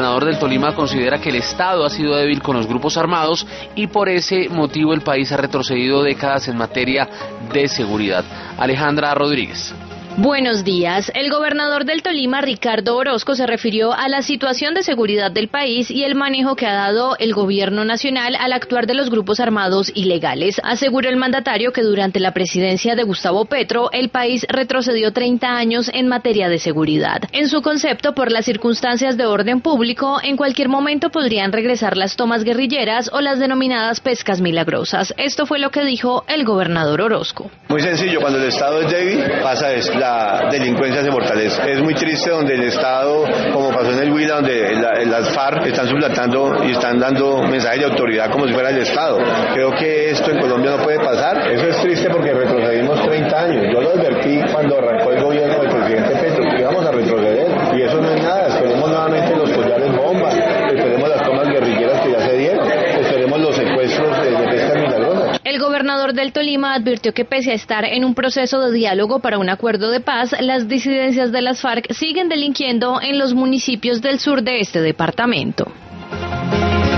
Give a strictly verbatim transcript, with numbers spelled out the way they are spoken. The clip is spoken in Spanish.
gobernador del Tolima considera que el Estado ha sido débil con los grupos armados y por ese motivo el país ha retrocedido décadas en materia de seguridad. Alejandra Rodríguez. Buenos días. El gobernador del Tolima, Ricardo Orozco, se refirió a la situación de seguridad del país y el manejo que ha dado el gobierno nacional al actuar de los grupos armados ilegales. Aseguró el mandatario que durante la presidencia de Gustavo Petro, el país retrocedió treinta años en materia de seguridad. En su concepto, por las circunstancias de orden público, en cualquier momento podrían regresar las tomas guerrilleras o las denominadas pescas milagrosas. Esto fue lo que dijo el gobernador Orozco. Muy sencillo, cuando el Estado es débil, pasa esto. La delincuencia se fortalece. Es muy triste donde el Estado, como pasó en el Huila, donde la, las FARC están suplantando y están dando mensajes de autoridad como si fuera el Estado. Creo que esto en Colombia no puede pasar. Eso es triste porque retrocedimos treinta años. Yo lo advertí cuando arrancó el gobierno del presidente Petro, que íbamos a retroceder. Y eso no es nada. Esperemos nuevamente los collares bomba, esperemos las tomas guerrilleras que ya se dieron, esperemos los secuestros de, de pescas milagrosas. El gobernador del Tolima advirtió que pese a estar en un proceso de diálogo para un acuerdo de paz, las disidencias de las FARC siguen delinquiendo en los municipios del sur de este departamento.